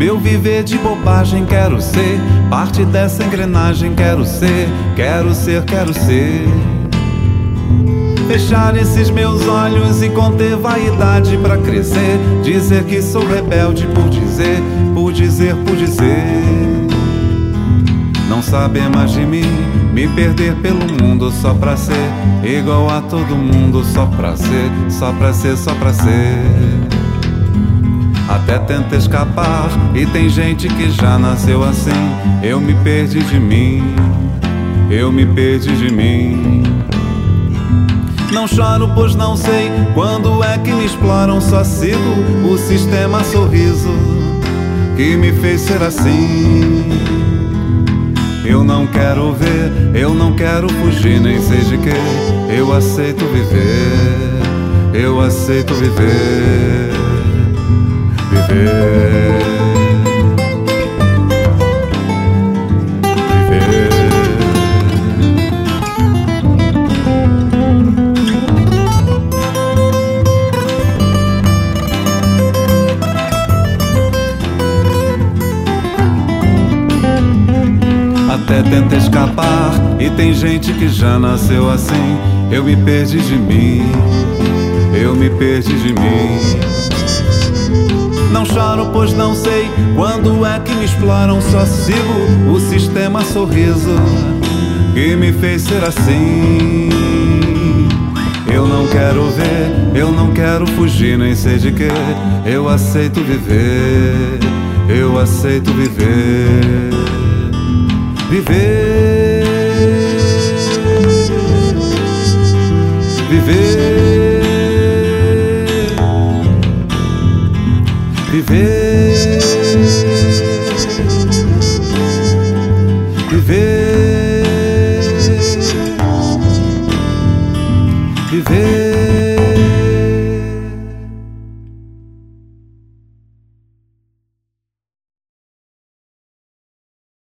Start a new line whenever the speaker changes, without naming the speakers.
Meu viver de bobagem quero ser, parte dessa engrenagem quero ser, quero ser, quero ser. Fechar esses meus olhos e conter vaidade pra crescer. Dizer que sou rebelde por dizer, por dizer, por dizer. Não saber mais de mim, me perder pelo mundo só pra ser igual a todo mundo, só pra ser, só pra ser, só pra ser. Até tenta escapar e tem gente que já nasceu assim. Eu me perdi de mim, eu me perdi de mim. Não choro pois não sei quando é que me exploram. Só sigo o sistema sorriso que me fez ser assim. Eu não quero ver, eu não quero fugir, nem sei de que. Eu aceito viver, eu aceito viver, viver, viver. Até tenta escapar e tem gente que já nasceu assim. Eu me perdi de mim, eu me perdi de mim. Não choro pois não sei quando é que me exploram. Só sigo o sistema sorriso que me fez ser assim. Eu não quero ver, eu não quero fugir, nem sei de que. Eu aceito viver, eu aceito viver, viver, viver, viver, viver, viver.